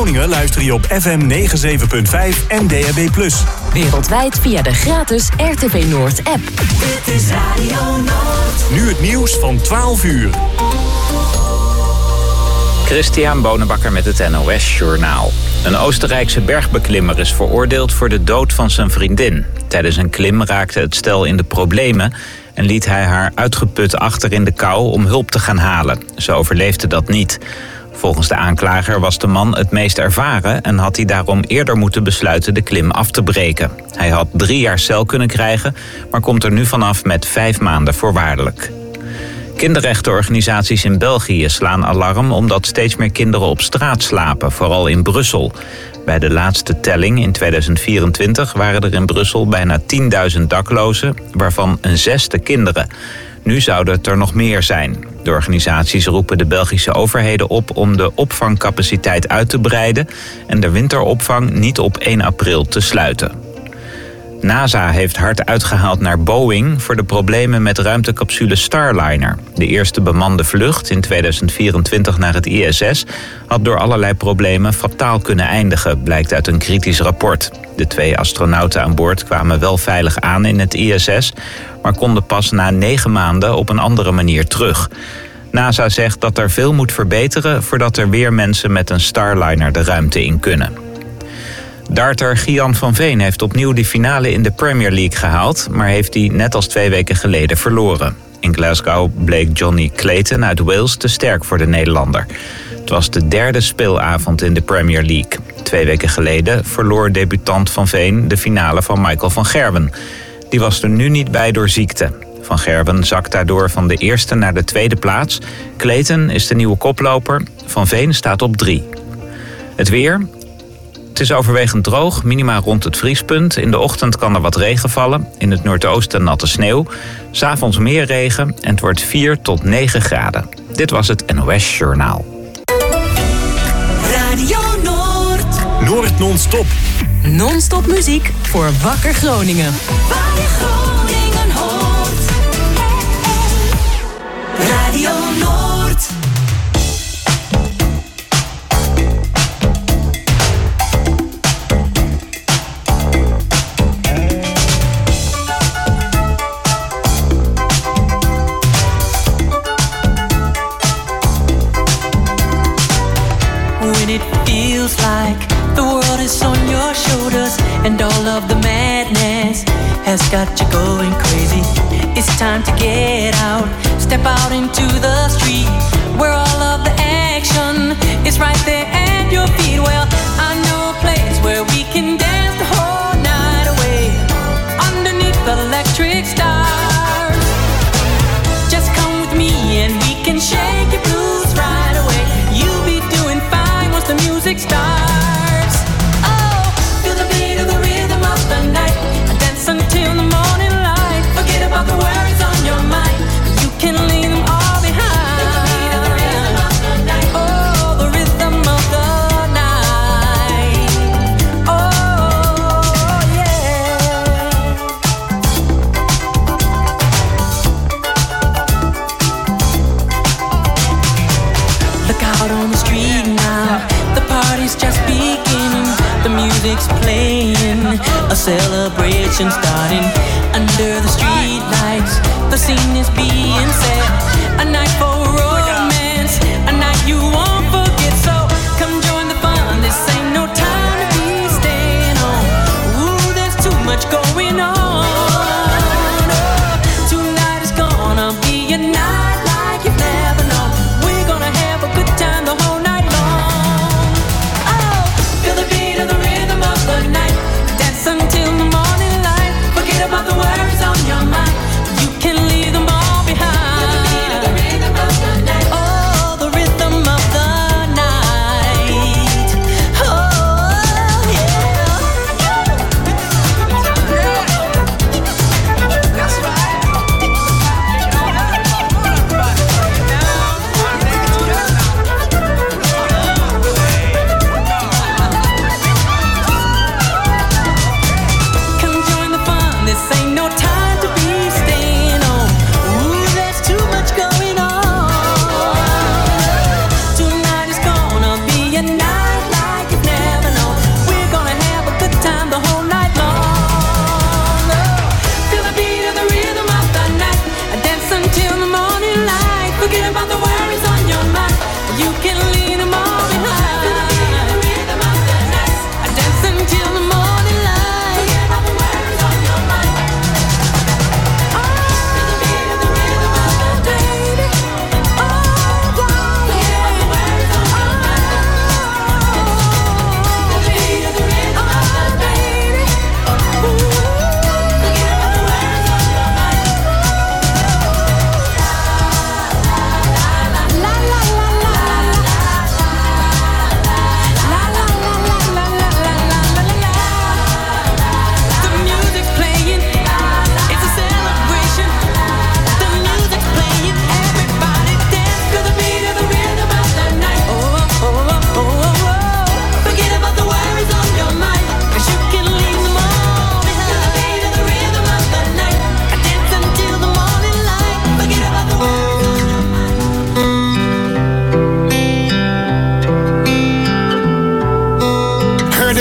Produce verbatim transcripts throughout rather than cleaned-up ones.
Groningen luister je op F M negenenzeventig punt vijf en D A B plus. Wereldwijd via de gratis R T V Noord app. Dit is Radio Noord. Nu het nieuws van twaalf uur. Christian Bonenbakker met het N O S Journaal. Een Oostenrijkse bergbeklimmer is veroordeeld voor de dood van zijn vriendin. Tijdens een klim raakte het stel in de problemen en liet hij haar uitgeput achter in de kou om hulp te gaan halen. Ze overleefde dat niet. Volgens de aanklager was de man het meest ervaren en had hij daarom eerder moeten besluiten de klim af te breken. Hij had drie jaar cel kunnen krijgen, maar komt er nu vanaf met vijf maanden voorwaardelijk. Kinderrechtenorganisaties in België slaan alarm omdat steeds meer kinderen op straat slapen, vooral in Brussel. Bij de laatste telling in tweeduizend vierentwintig waren er in Brussel bijna tienduizend daklozen, waarvan een zesde kinderen. Nu zouden het er nog meer zijn. De organisaties roepen de Belgische overheden op om de opvangcapaciteit uit te breiden en de winteropvang niet op één april te sluiten. NASA heeft hard uitgehaald naar Boeing voor de problemen met ruimtecapsule Starliner. De eerste bemande vlucht in tweeduizend vierentwintig naar het I S S had door allerlei problemen fataal kunnen eindigen, blijkt uit een kritisch rapport. De twee astronauten aan boord kwamen wel veilig aan in het I S S, maar konden pas na negen maanden op een andere manier terug. NASA zegt dat er veel moet verbeteren voordat er weer mensen met een Starliner de ruimte in kunnen. Darter Gian van Veen heeft opnieuw de finale in de Premier League gehaald, maar heeft die net als twee weken geleden verloren. In Glasgow bleek Johnny Clayton uit Wales te sterk voor de Nederlander. Het was de derde speelavond in de Premier League. Twee weken geleden verloor debutant Van Veen de finale van Michael van Gerwen. Die was er nu niet bij door ziekte. Van Gerwen zakt daardoor van de eerste naar de tweede plaats. Clayton is de nieuwe koploper. Van Veen staat op drie. Het weer. Het is overwegend droog, minima rond het vriespunt. In de ochtend kan er wat regen vallen. In het noordoosten natte sneeuw. 'S Avonds meer regen en het wordt vier tot negen graden. Dit was het N O S Journaal. Radio Noord. Noord non-stop. Non-stop muziek voor Wakker Groningen. Waar je Groningen hoort. Radio Noord. When it feels like the world is on your shoulders and all of the madness has got you going crazy, it's time to get out, step out into the street where all of the action is right there at your feet. Well, I know a place where we can dance the whole night away underneath the electric stars. Just come with me and we can shake your blues right away. You'll be doing fine once the music starts. Oh, feel the beat of the rhythm of the night. Dance until the morning light. Forget about the worries on your mind. You can leave them all behind. Feel the beat of the rhythm of the night. Oh, the rhythm of the night. Oh, yeah. Look out on the street now. The party's just beginning. The music's playing. A celebration starting under the street lights. The scene is being set. A night for romance. A night you won't forget. So come join the fun. This ain't no time to be staying home. Ooh, there's too much going on. Oh, tonight is gonna be a night like you've never known. We're gonna have a good time the whole night long. Oh, feel the beat of the rhythm of the night. Dance until the morning light. Forget about the worries on your mind. You can leave them all behind.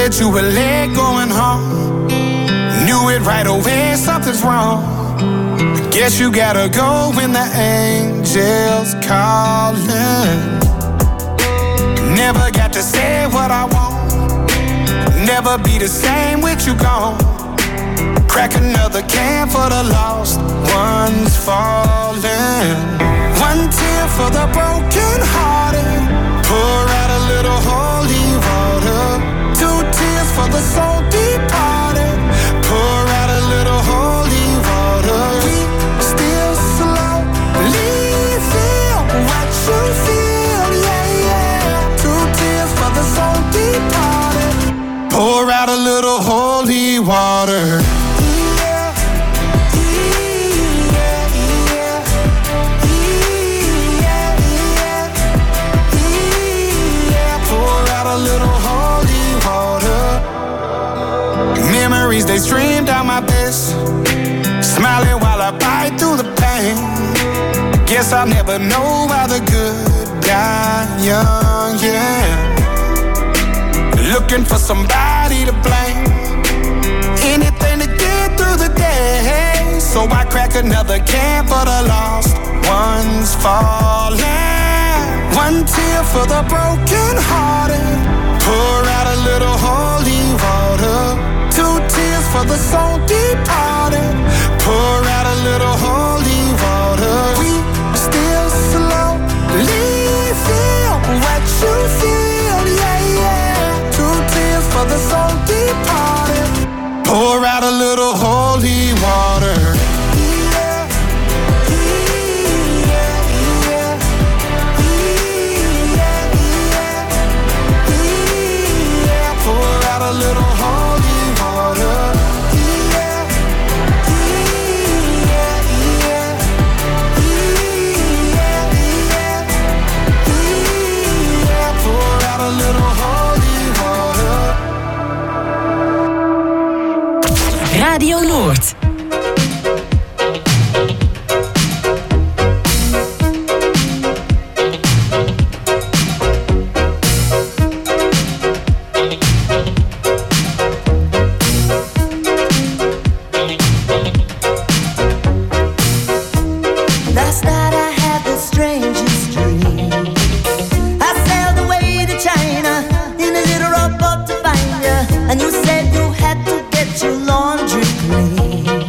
that you were late going home. Knew it right away, something's wrong. Guess you gotta go when the angels calling. Never got to say what I want. Never be the same with you gone. Crack another can for the lost ones falling. One tear for the broken hearted. Pour out a little holy water. Two tears for the soul departed. Pour out a little holy water. We still slowly feel what you feel, yeah, yeah. Two tears for the soul departed. Pour out a little holy water. Memories, they stream down my face. Smiling while I bite through the pain. Guess I'll never know why the good die young, yeah. Looking for somebody to blame. Anything to get through the day. So I crack another can for the lost ones falling. One tear for the broken hearted. Pour out a little holy water. Two tears for the soul departed. Pour out a little holy water. We still slowly feel what you feel, yeah, yeah. Two tears for the soul departed. Pour out a little holy water. A little holy water, yeah, yeah, yeah, yeah, yeah, yeah. Pour out a little holy water. Radio Noord. And you said you had to get your laundry clean.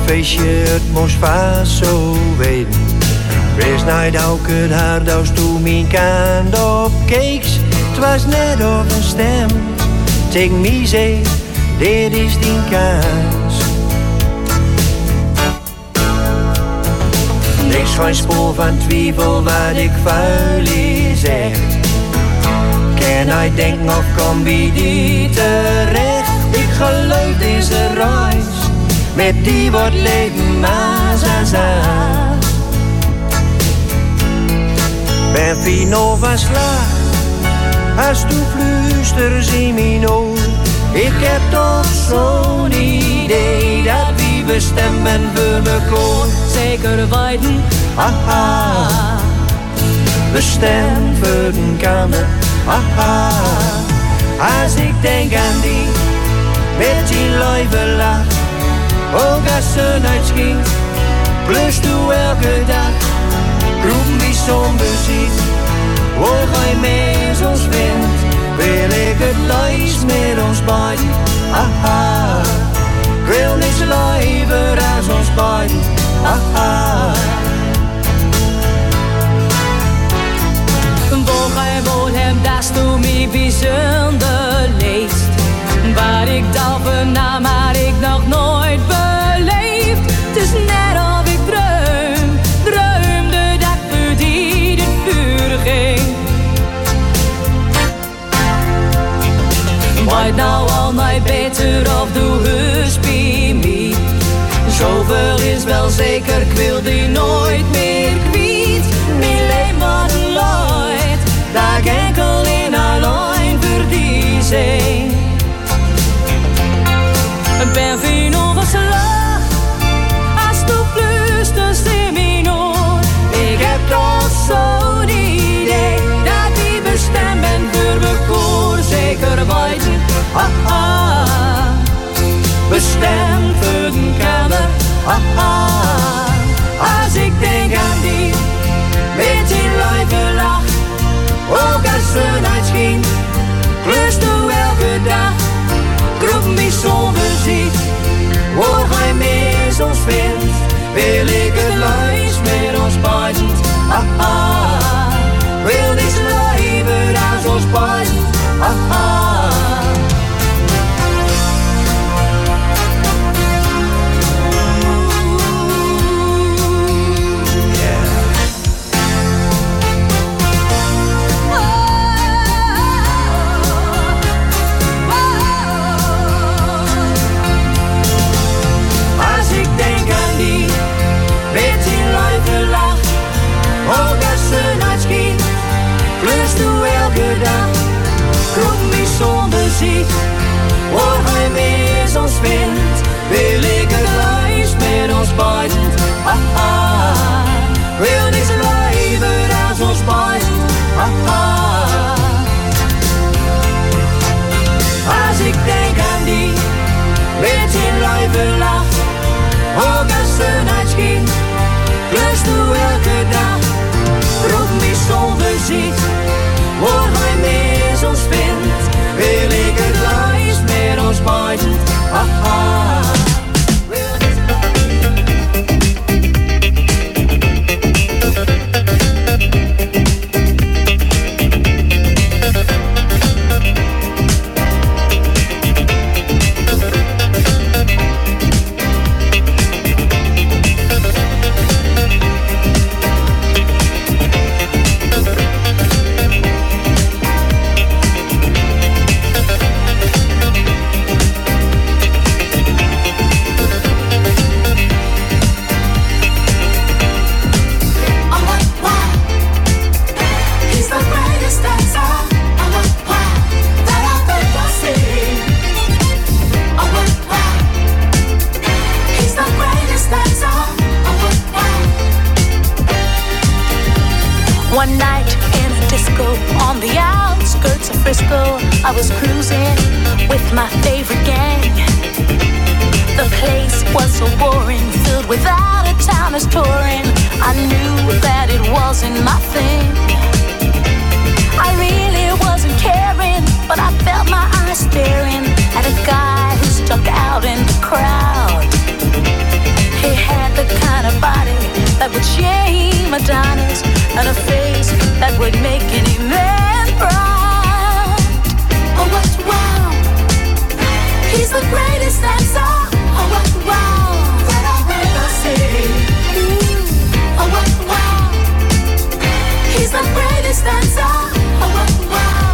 feestje, het moest vast zo weten. Wees nooit ook het hart als toen mijn kant op keeks. Het was net of een stem tegen mij zei, dit is die kans. Niks van spoor van twijfel wat ik vuil zeg. Kan hij denken of kom bij die terecht? Ik geloof deze reis, met die wordt leven maar zo. Ben fino van slag, als tu fluisters in mijn oor. Ik heb toch zo'n idee dat wie bestemmen voor me koor. Zeker weten, haha, bestemd voor een kamer, haha. Als ik denk aan die, met die lieve lach, ook als ze uitschiet, plus toe elke dag. Roep me zo'n bezit, waar hij met ons vindt, wil ik het lijst met ons beiden. Aha, ik wil niets liever als ons beiden. Aha. Waar hij woont hem, dat toen mij bijzonder leest. Waar ik dacht van na, maar ik nog nooit beleefd. Het is net of ik droom, droomde dat voor die het vuur ging. Weet nou al mij beter of doe heus bij mij. Zoveel is wel zeker, ik wil die nooit meer kwijt. Mijn leven wordt nooit, dat enkel in alleen voor die zee. Ik ben fino van slag, als tu fluisters in mijn oor. Ik heb toch zo'n idee, dat die bestemd ben voor me koor. Zeker weten, haha, bestemd voor een kamer, haha. Als ik denk aan die, met die lieve lach, ook als ze uitschien, klust toe elke dag. Groep me zo'n gezicht, waar hij met ons vindt, wil ik het lijst met ons beiden. Haha, wil niets liever als ons beiden. Haha. Zonder ziet, waar hij met ons vindt, wil ik het lijst met ons beiden. Haha, wil niets liever als ons beiden. Haha. Als ik denk aan die, met die lieve lach, ook als ze uitschien, klust toe elke dag. Roep me zonder ziet, waar hij met ons vindt, wil ik het lijst met ons beiden. Haha. One night in a disco on the outskirts of Frisco, I was cruising with my favorite gang. The place was so boring, filled with out-of-towners touring. I knew that it wasn't my thing. I really wasn't caring, but I felt my eyes staring at a guy who stuck out in the crowd. that would shame Adonis, and a face that would make any man proud. Oh, what wow! He's the greatest dancer. Oh, what wow! That I've ever seen. Ooh. Oh, what wow! He's the greatest dancer. Oh, what wow!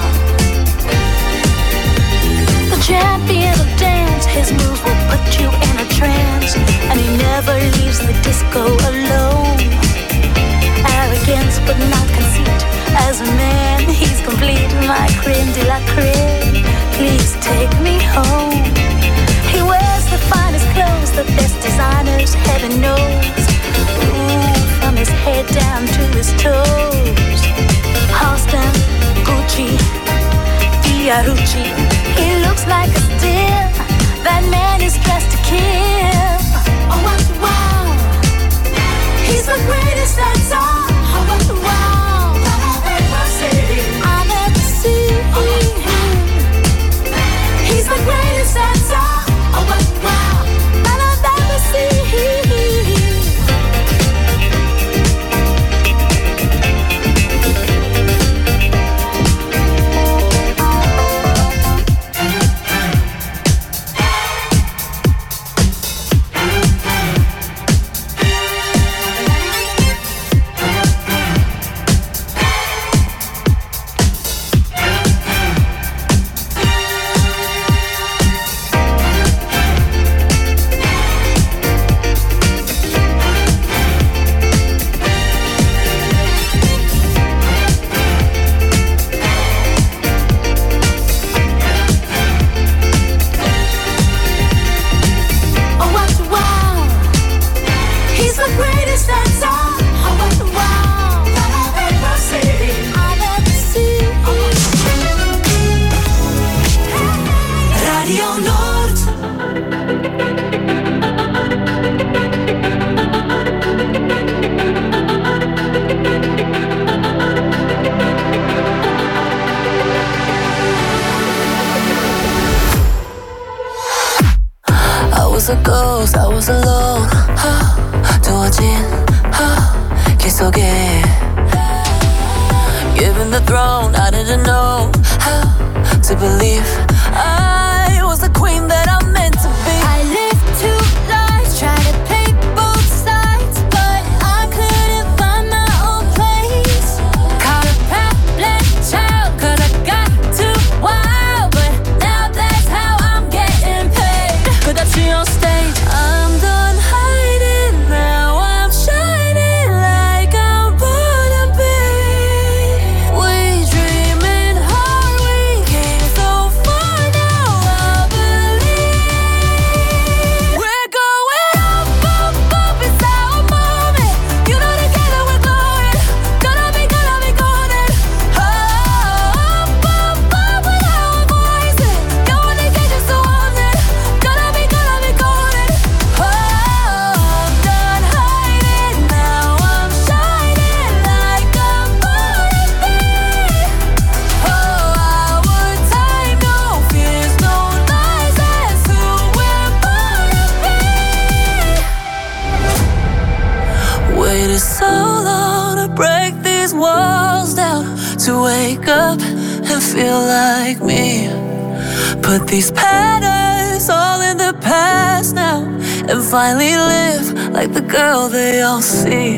The champion of dance, his moves will put you in a trance, and he never leaves the disco alone. Arrogance but not conceit, as a man he's complete, my creme de la creme. Please take me home. He wears the finest clothes, the best designers, heaven knows. Ooh, from his head down to his toes. Halston, Gucci, Fiorucci. He looks like a steal. That man is dressed to kill. Oh, what wow! He's the greatest dancer. Oh, what wow! That I've ever seen. I've ever seen. He's the greatest dancer. Oh, what wow! That I've ever seen. Put these patterns all in the past now, and finally live like the girl they all see.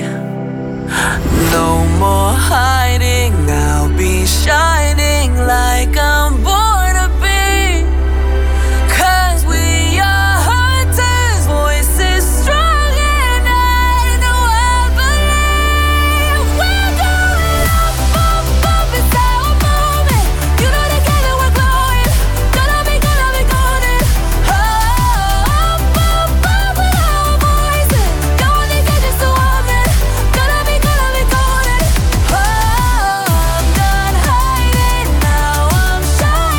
No more hiding, I'll be shining like I'm born to be. Cause we are hunters, voices strong, and I know I believe we're going up, up, up, it's our moment. You know together we're glowing, gonna be, gonna be golden. Oh, up, up, up with our voices, going to get just a woman, gonna be, gonna be golden. Oh, I'm done hiding, now I'm shining.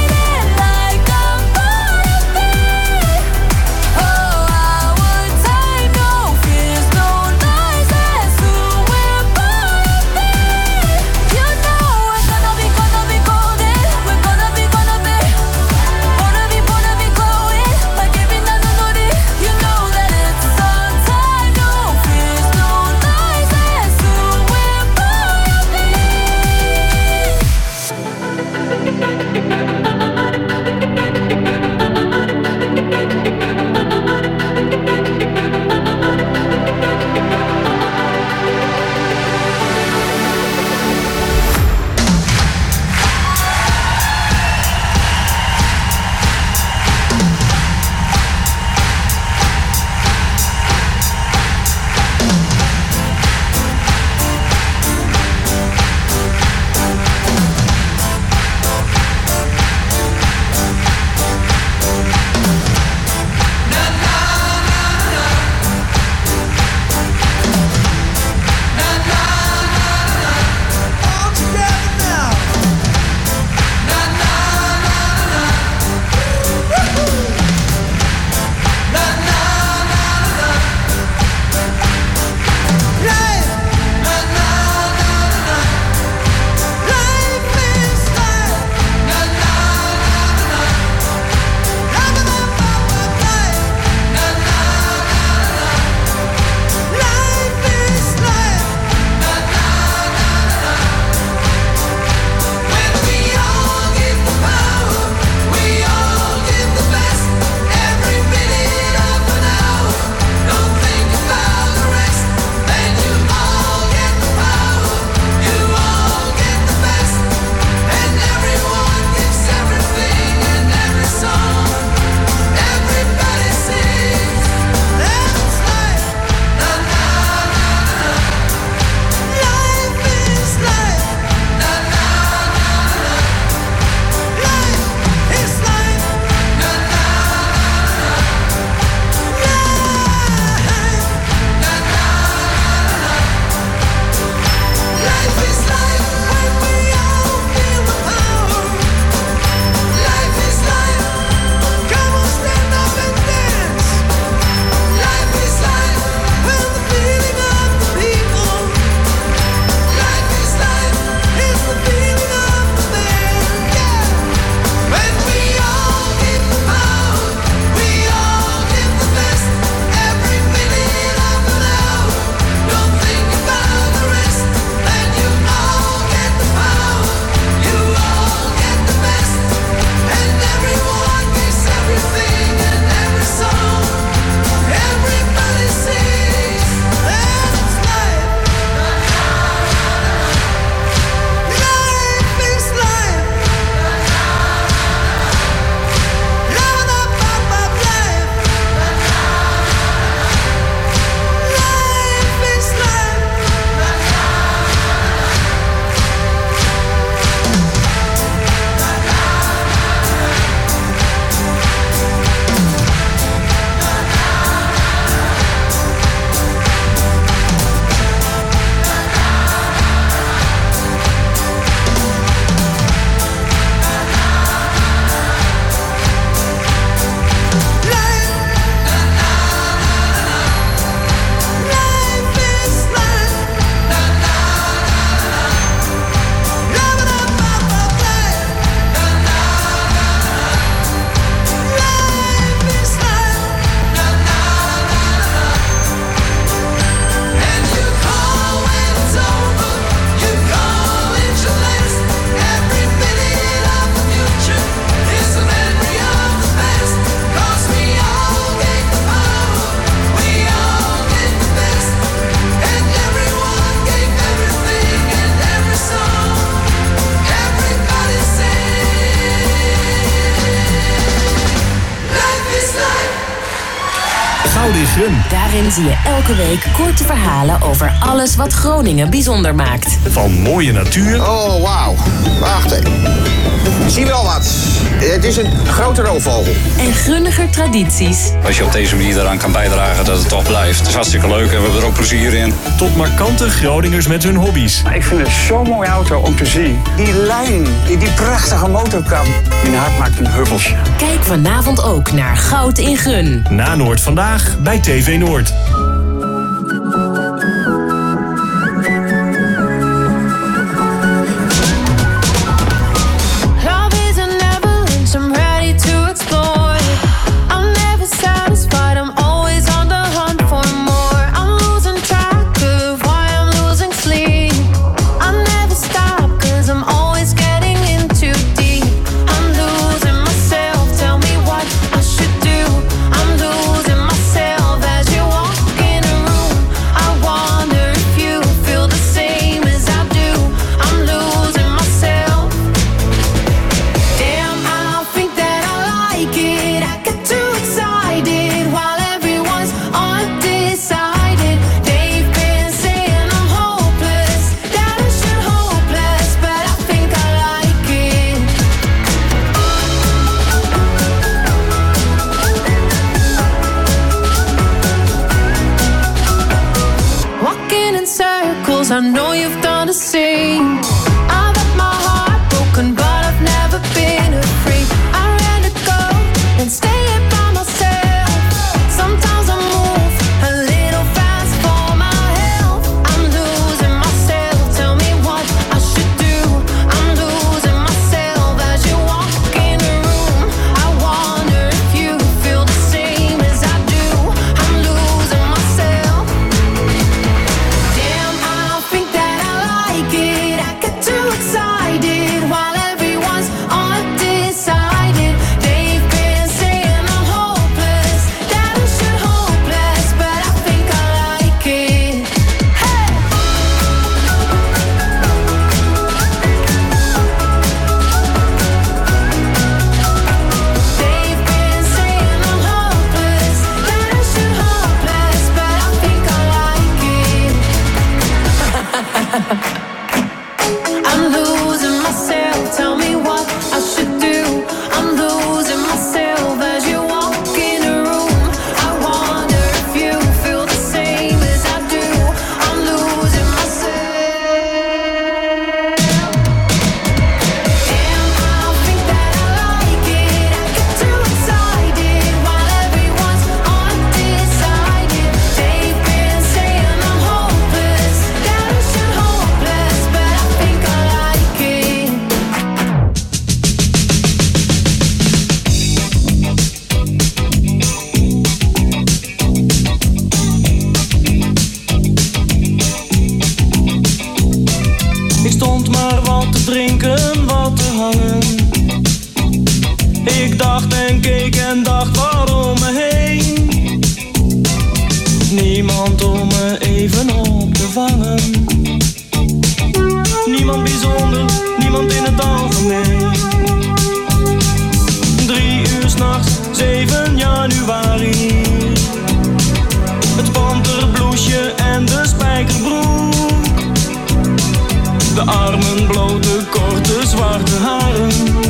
Goud in Gun. Daarin zie je elke week korte verhalen over alles wat Groningen bijzonder maakt. Van mooie natuur. Oh, wauw. Wacht even. Ik zie wel wat. Het is een grote roofvogel. En grunniger tradities. Als je op deze manier eraan kan bijdragen dat het toch blijft. Het is hartstikke leuk en we hebben er ook plezier in. Tot markante Groningers met hun hobby's. Ik vind het zo'n mooie auto om te zien. Die lijn, die, die prachtige motorkap. Mijn hart maakt een huppelsje. Kijk vanavond ook naar Goud in Gun. Na Noord vandaag bij T V Noord. I know you've done the same. I've had my heart broken, but I've never been afraid. I rather go than stay here by myself. Sometimes I move a little fast for my health. I'm losing myself, tell me what I should do. I'm losing myself as you walk in the room. I wonder if you feel the same as I do. I'm losing myself. Damn, I think that I like it. I get too excited while everyone's undecided. They've been saying I'm hopeless, that I should hopeless, but I think I like it. Hey! They've been saying I'm hopeless, that I should hopeless, but I think I like it. I'm losing myself, tell me what I should do. I'm losing myself as you walk in the room. I wonder if you feel the same as I do. I'm losing myself. Damn, I think that I like it. I get too excited while everyone's undecided. They've been saying I'm hopeless, that I should hopeless, but I think I like it. Ik stond maar wat te drinken, wat te hangen. Ik dacht en keek en dacht waarom me heen. Niemand om me even op te vangen. Niemand bijzonder, niemand in het algemeen. Drie uur 's nachts, zeven januari. Het panterbloesje en de spijkerbroek. De armen blote, korte, zwarte haren.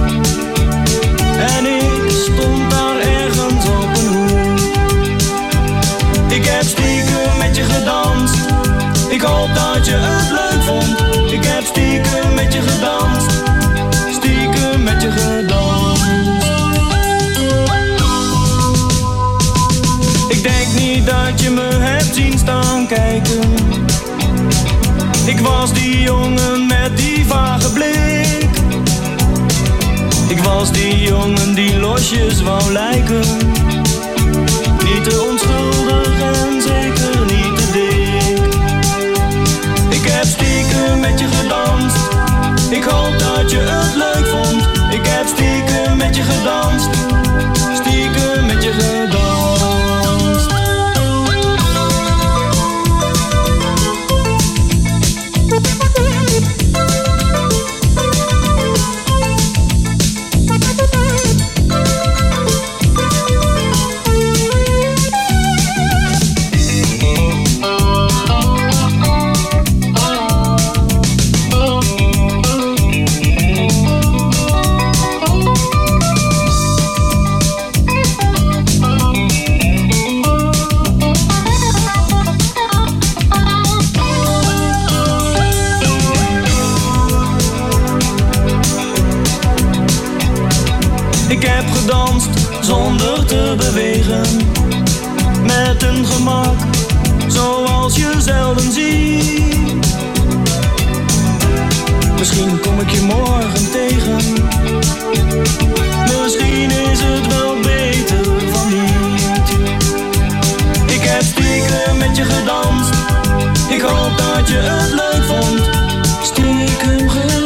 En ik stond daar ergens op een hoek. Ik heb stiekem met je gedanst. Ik hoop dat je het leuk vond. Ik heb stiekem met je gedanst. Stiekem met je gedanst. Ik denk niet dat je me hebt zien staan kijken. Ik was die jongen met die vage blik. Ik was die jongen die losjes wou lijken. Niet te onschuldig en zeker niet te dik. Ik heb stiekem met je gedanst. Ik hoop dat je het leuk vond. Ik heb stiekem met je gedanst. Stiekem met je gedanst. gemak, zoals je zelden ziet. Misschien kom ik je morgen tegen. Misschien is het wel beter van niet. Ik heb stiekem met je gedanst. Ik hoop dat je het leuk vond. Stiekem gedanst.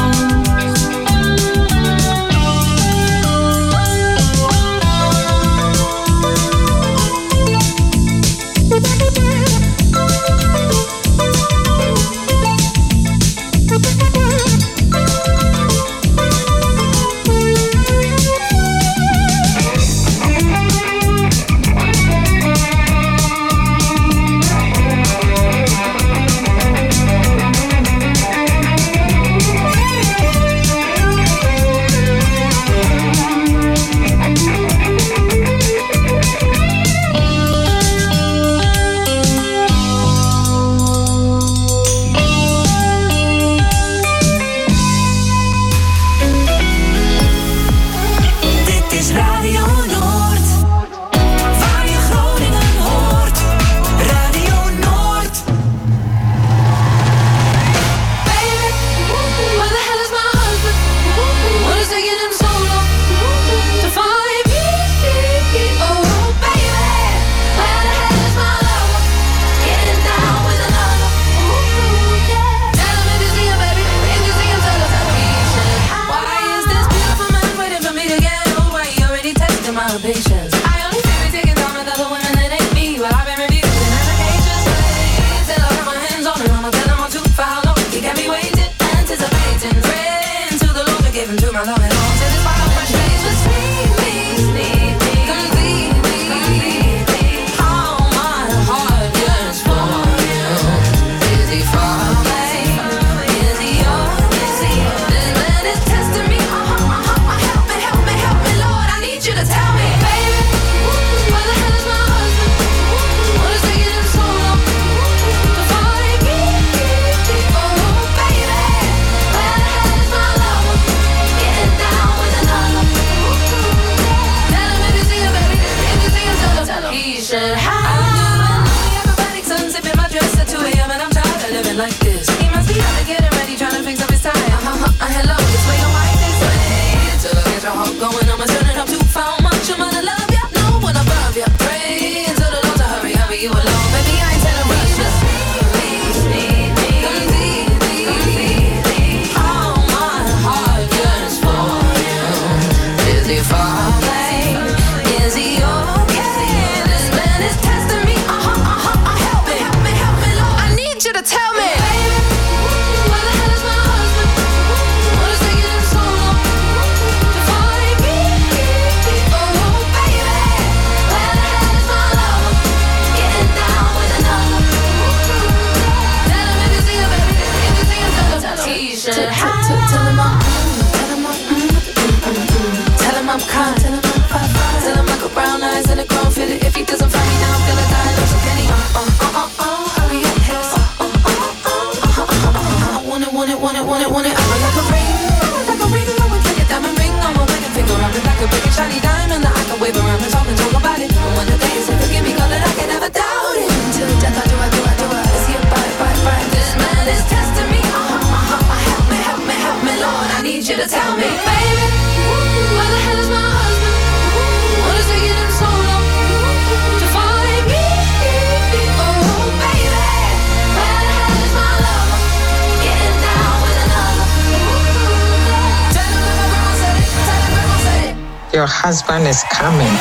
Your husband is coming.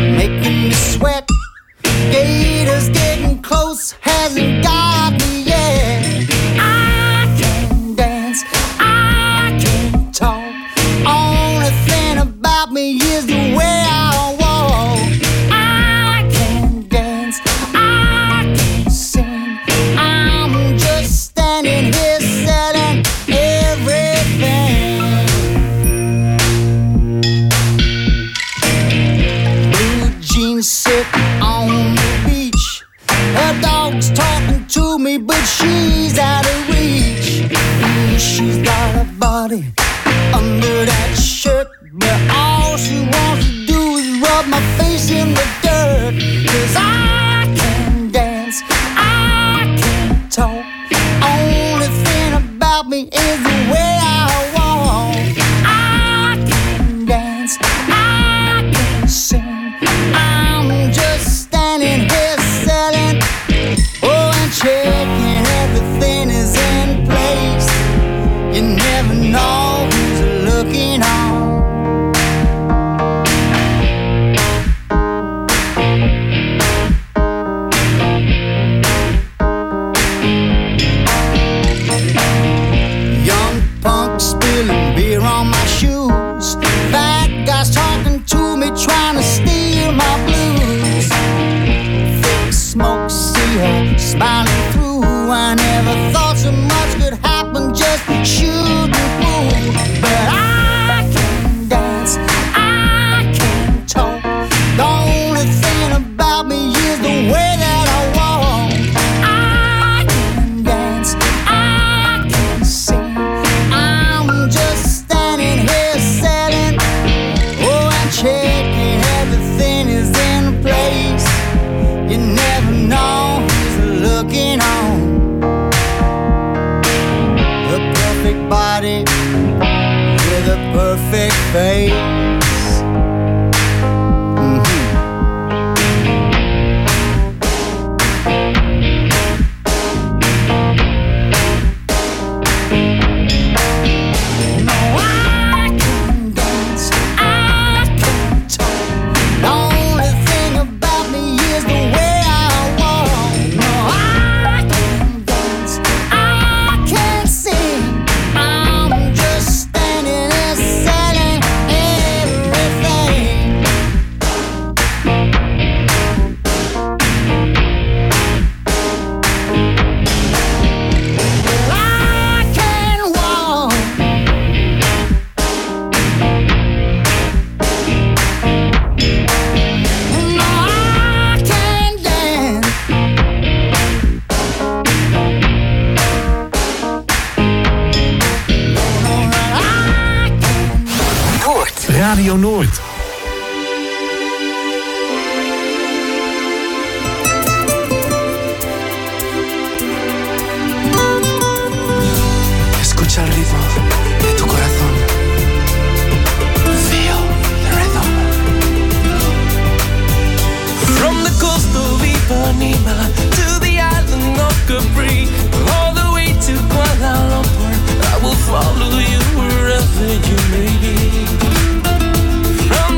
making me sweat. Gators getting close, hasn't got me yet. I can dance, I can talk. Only thing about me is the way I walk. I can dance, I can sing. I'm just standing here selling everything. Blue jeans sit on the beach. Her dog's talking to me, but she's out of reach. Mm, she's got a body under that shirt, but all she wants to do is rub my face in the dirt. 'Cause I can dance, I can talk. Only thing about me is the way I walk. I can dance, I can sing. I'm just standing here selling, oh, and checking everything is in place. You never know who's looking on. Young punk spilling beer on my shoes. Fat guys talking to me, trying to steal my blues. Thick smoke, see her smiling through. I never thought so much could happen just shooting through. But I can dance, I can talk. The only thing about me is the way that I walk. I can dance, I can sing. I'm just standing here selling, oh, and checking everything is in place. You never know who's looking on. A perfect body with a perfect face. Mhm. No, I can dance, I can talk. The only thing about me is the way I walk. No, I can dance, I can sing. I'm just standing there selling everything. I can walk. No, I can dance. Noord. Radio Noord. Escucha el ritmo de tu corazón. Feel the rhythm. From the coast of Ipanema to the island of Capri, all the way to Kuala Lumpur, I will follow you wherever you may be. From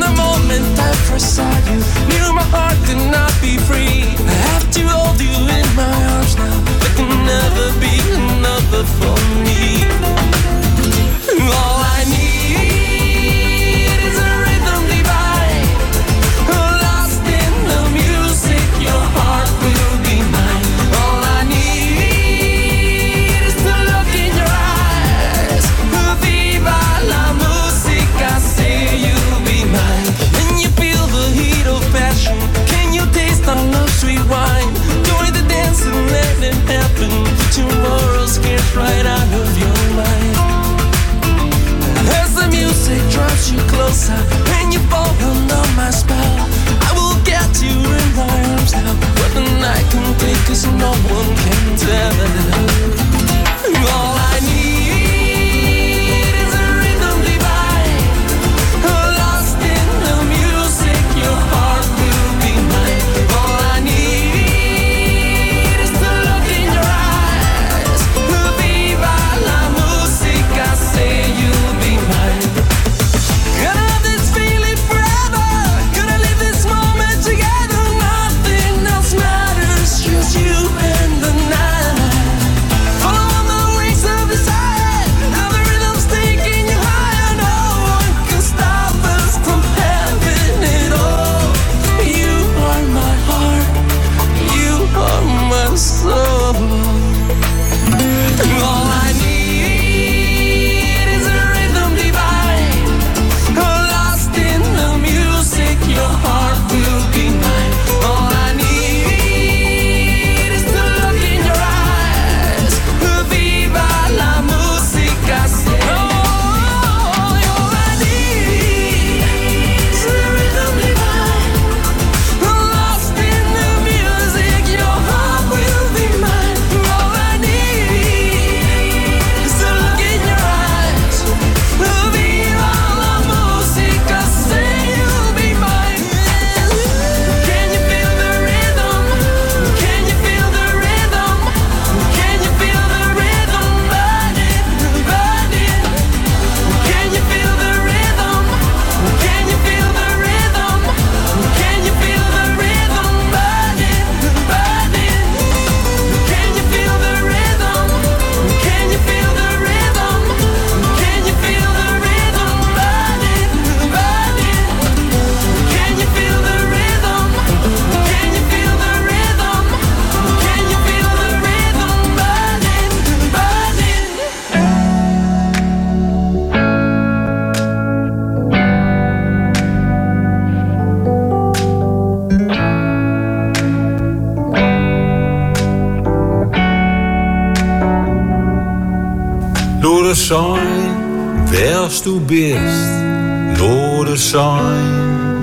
zijn, welst du bist, Lode zijn.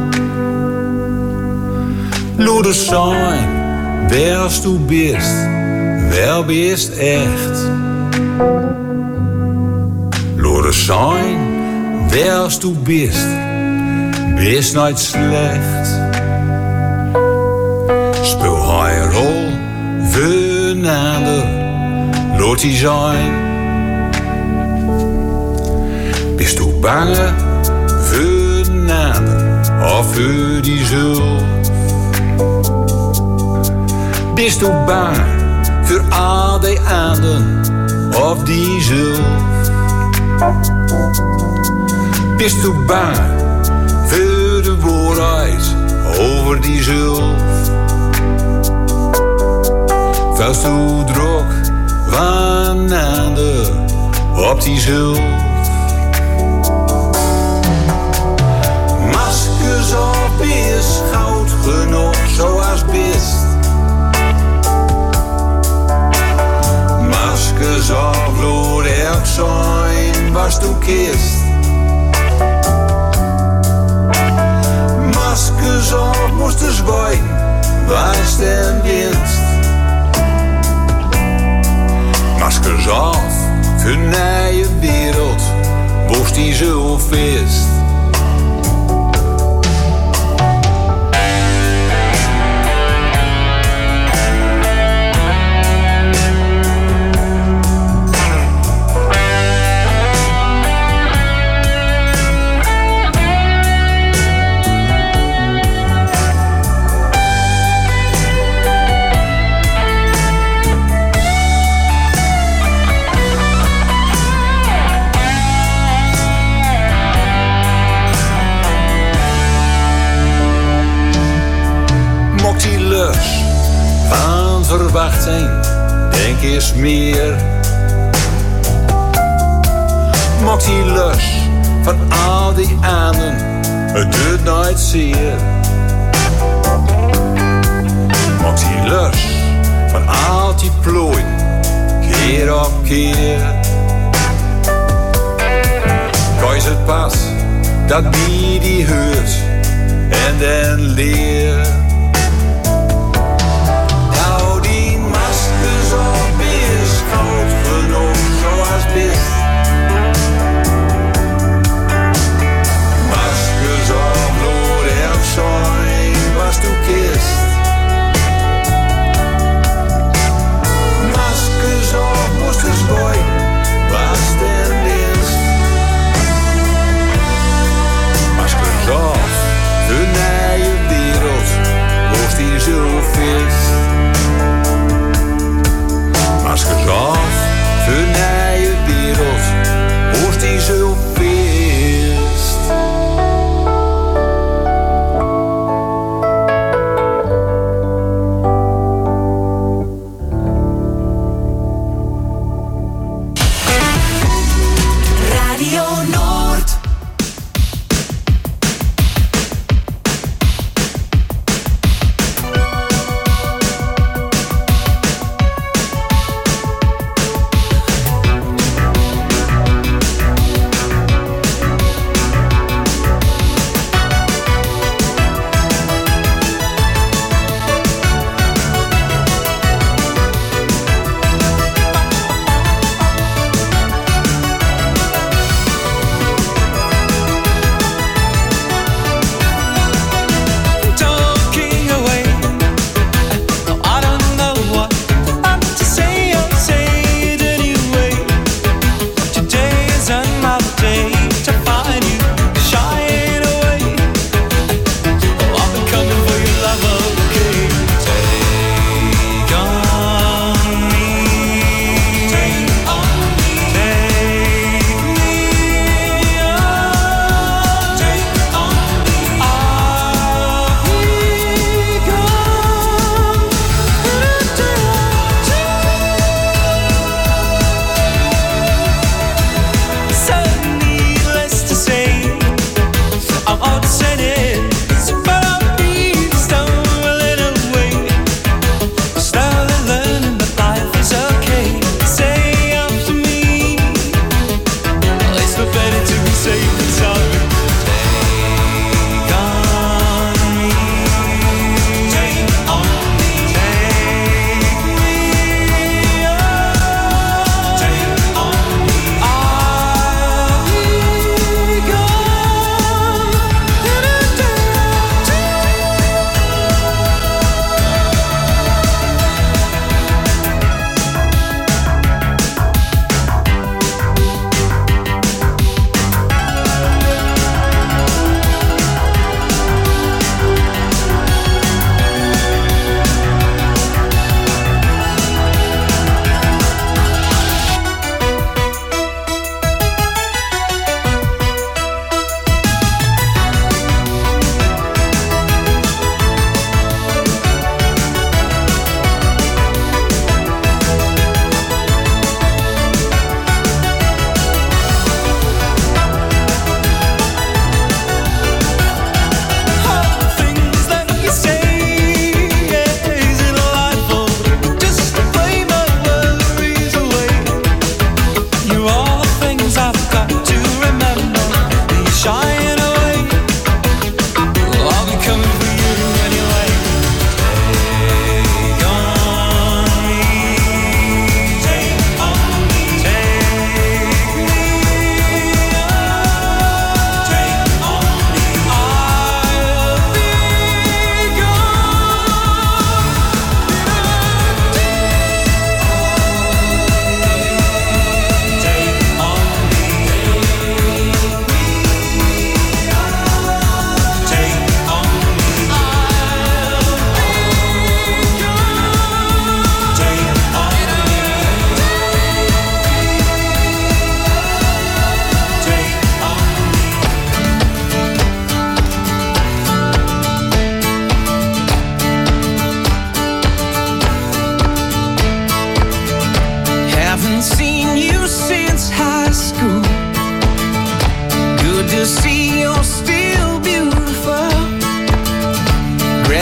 Lode zijn, welst du bist, wel bist echt. Lode zijn, welst du bist, bist nooit slecht. Speel hij een rol, venander, laat die zijn. Bist du bange, venander, of voor die zulf? Bist du bang voor al die anden, of die zulf? Bist du bang voor de waarheid over die zulf? Vuilst du drok van ander op die zulf? Maskers op is goud genoeg zoals bist. Maskers op lood elk zijn was du kist. Maskers op moest de zwaai was den winst. Maskers af voor nieuwe wereld, woest die zo vist. Van verwachting, denk eens meer. Mocht die lus van al die anden, het doet nooit zeer. Mocht die lus van al die plooien, keer op keer. Kois het pas, dat wie die hoort en den leer. Zoals bist. Maskers op lood elk zijn was du kist. Maskers op moest de zwaai was den winst. Maskers op voor nieuwe wereld.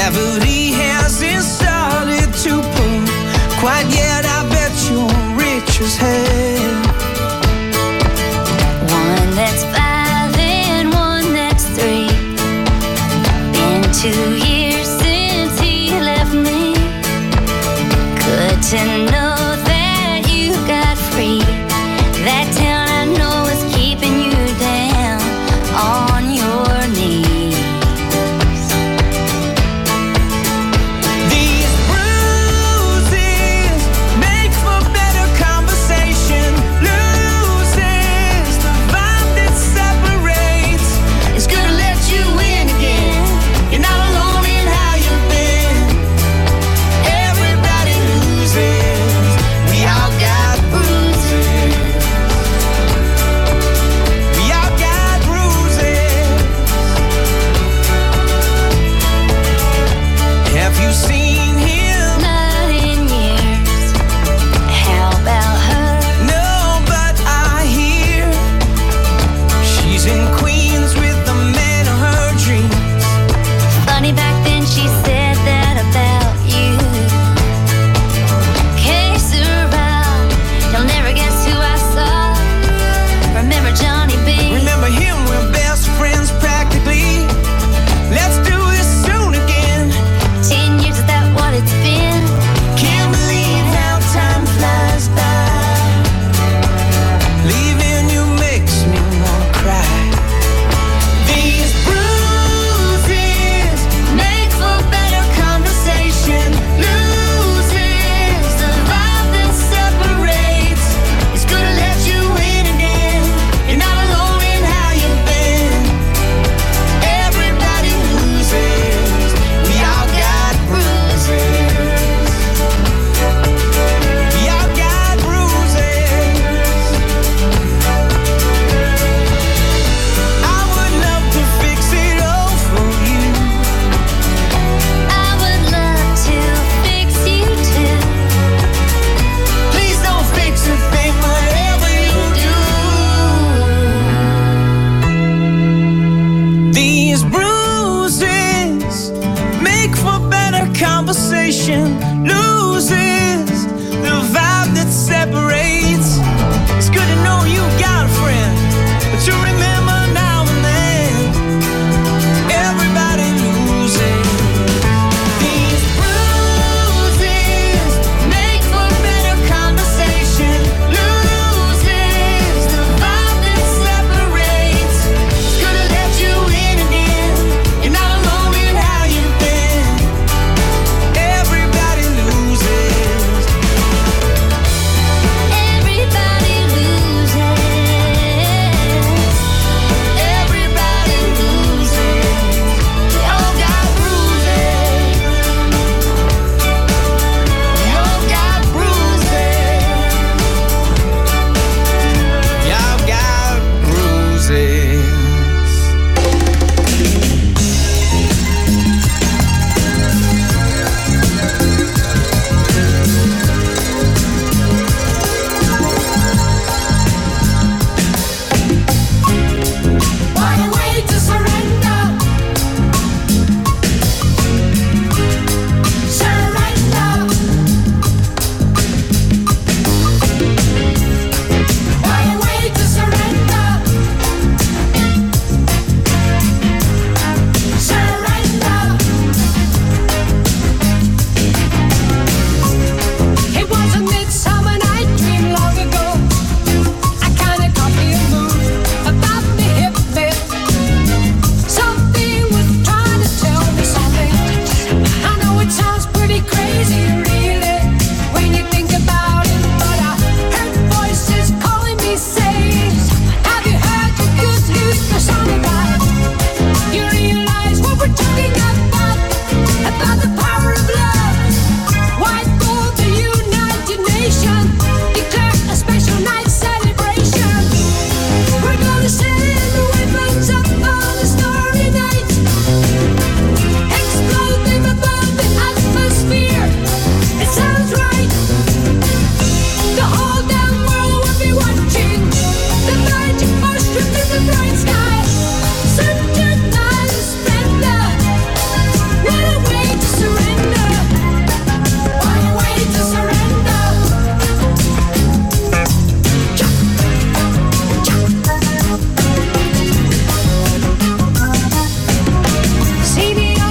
Gravity hasn't started to pull quite yet. I bet you're rich as hell. One that's five and one that's three. Been two years since he left me. Good to know that you got free. That town I know is keeping you down on your knees. These bruises make for better conversation. Loses the vibe that separates. It's gonna let you in again. You're not alone in how you've been. Everybody loses. We all got bruises. We all got bruises. Have you seen him? Not in years. How about her? No, but I hear she's in Queens with the man of her dreams. Funny, back then she said that about you. Case around, you'll never guess who I saw. Remember Johnny B? Remember him, we're best friends practically. Let's do this soon again. Ten years, is that what it's been? Can't believe how time flies by. Leaving you makes me wanna cry. These bruises Make for better conversation. loses the vibe that separates. It's gonna let you in again. You're not alone in how you've been. Everybody loses. We all got bruises. We all got bruises. I would love to fix it all for you. I would love to fix you too. Please don't fix a thing, whatever you do. These bruises make for better conversation. Loses the vibe that separates. It's good to know you got a friend, but to remember